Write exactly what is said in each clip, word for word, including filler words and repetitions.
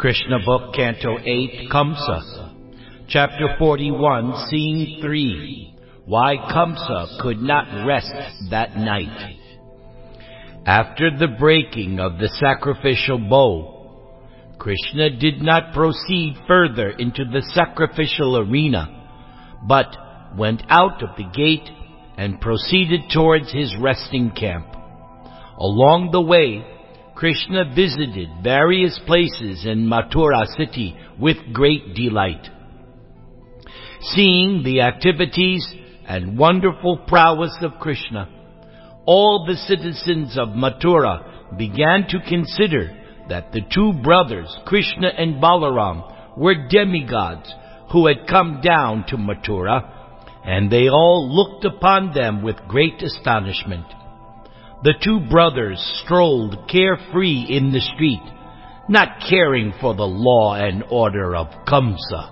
Krishna Book, Canto eight, Kamsa. Chapter forty-one, Scene three. Why Kamsa could not rest that night. After the breaking of the sacrificial bow, Krishna did not proceed further into the sacrificial arena, but went out of the gate and proceeded towards his resting camp. Along the way, Krishna visited various places in Mathura city with great delight. Seeing the activities and wonderful prowess of Krishna, all the citizens of Mathura began to consider that the two brothers, Krishna and Balaram, were demigods who had come down to Mathura, and they all looked upon them with great astonishment. The two brothers strolled carefree in the street, not caring for the law and order of Kamsa.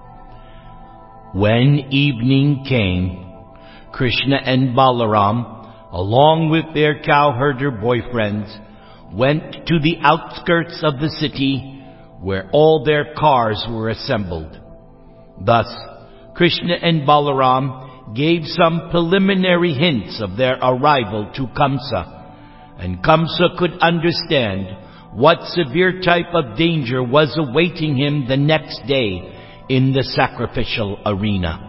When evening came, Krishna and Balaram, along with their cowherder boyfriends, went to the outskirts of the city where all their cars were assembled. Thus, Krishna and Balaram gave some preliminary hints of their arrival to Kamsa, and Kamsa could understand what severe type of danger was awaiting him the next day in the sacrificial arena.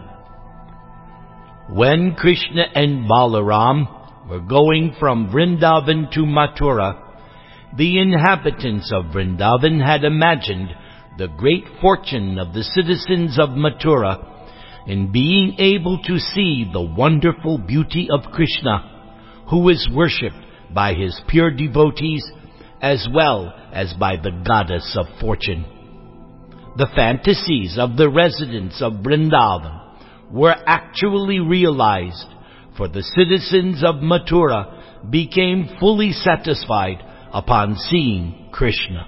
When Krishna and Balaram were going from Vrindavan to Mathura, the inhabitants of Vrindavan had imagined the great fortune of the citizens of Mathura in being able to see the wonderful beauty of Krishna, who is worshipped by his pure devotees as well as by the goddess of fortune. The fantasies of the residents of Vrindavan were actually realized, for the citizens of Mathura became fully satisfied upon seeing Krishna.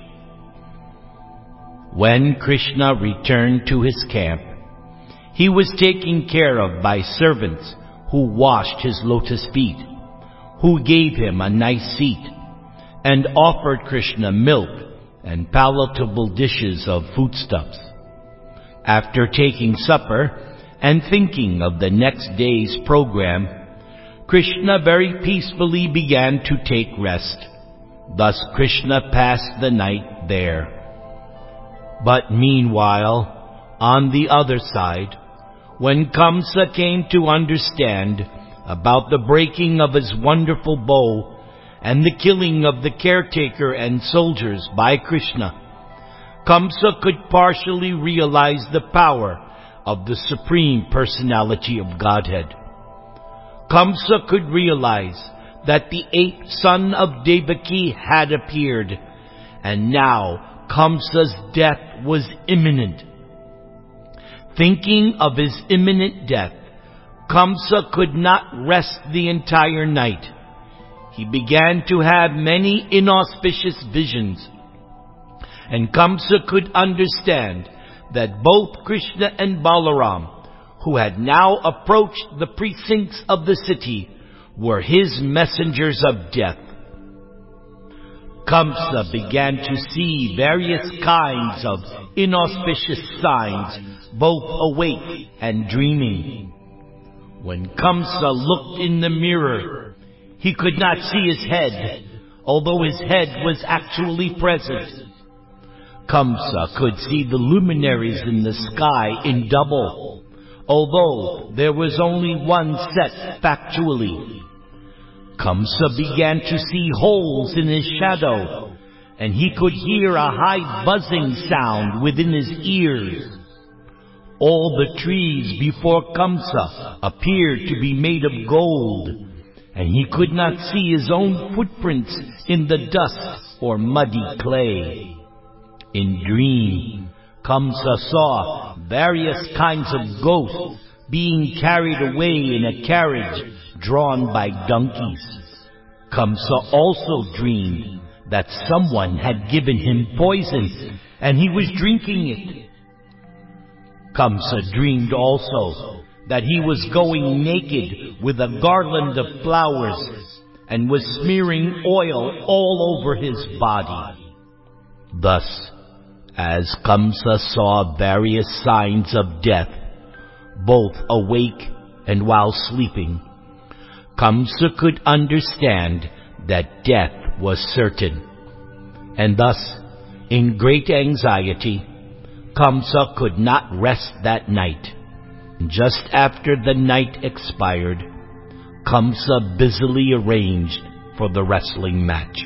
When Krishna returned to his camp, he was taken care of by servants who washed his lotus feet, who gave him a nice seat, and offered Krishna milk and palatable dishes of foodstuffs. After taking supper and thinking of the next day's program, Krishna very peacefully began to take rest. Thus Krishna passed the night there. But meanwhile, on the other side, when Kamsa came to understand about the breaking of his wonderful bow and the killing of the caretaker and soldiers by Krishna, Kamsa could partially realize the power of the Supreme Personality of Godhead. Kamsa could realize that the eighth son of Devaki had appeared, and now Kamsa's death was imminent. Thinking of his imminent death, Kamsa could not rest the entire night. He began to have many inauspicious visions, and Kamsa could understand that both Krishna and Balaram, who had now approached the precincts of the city, were his messengers of death. Kamsa began to see various kinds of inauspicious signs, both awake and dreaming. When Kamsa looked in the mirror, he could not see his head, although his head was actually present. Kamsa could see the luminaries in the sky in double, although there was only one set factually. Kamsa began to see holes in his shadow, and he could hear a high buzzing sound within his ears. All the trees before Kamsa appeared to be made of gold, and he could not see his own footprints in the dust or muddy clay. In dream, Kamsa saw various kinds of ghosts being carried away in a carriage drawn by donkeys. Kamsa also dreamed that someone had given him poison, and he was drinking it. Kamsa dreamed also that he was going naked with a garland of flowers and was smearing oil all over his body. Thus, As Kamsa saw various signs of death, both awake and while sleeping, Kamsa could understand that death was certain. And thus, in great anxiety, Kamsa could not rest that night. Just after the night expired, Kamsa busily arranged for the wrestling match.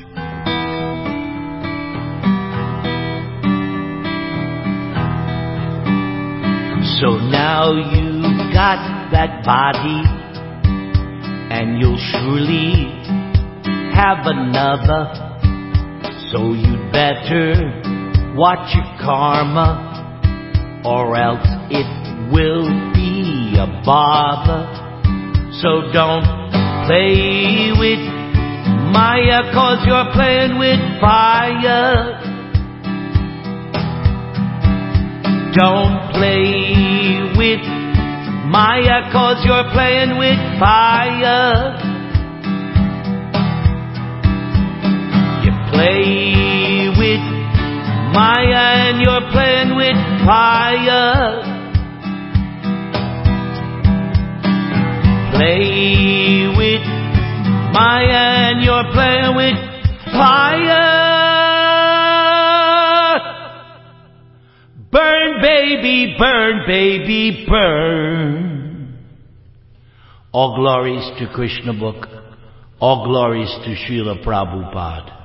So now you've got that body, and you'll surely have another. So you'd better watch your karma, or else it will be a bother. So don't play with Maya, 'cause you're playing with fire. Don't play with Maya, 'cause you're playing with fire. You play with Maya and you're playing with fire. Play with Maya and you're playing with fire. Burn, baby, burn, baby, burn. All glories to Krishna Book. All glories to Srila Prabhupada.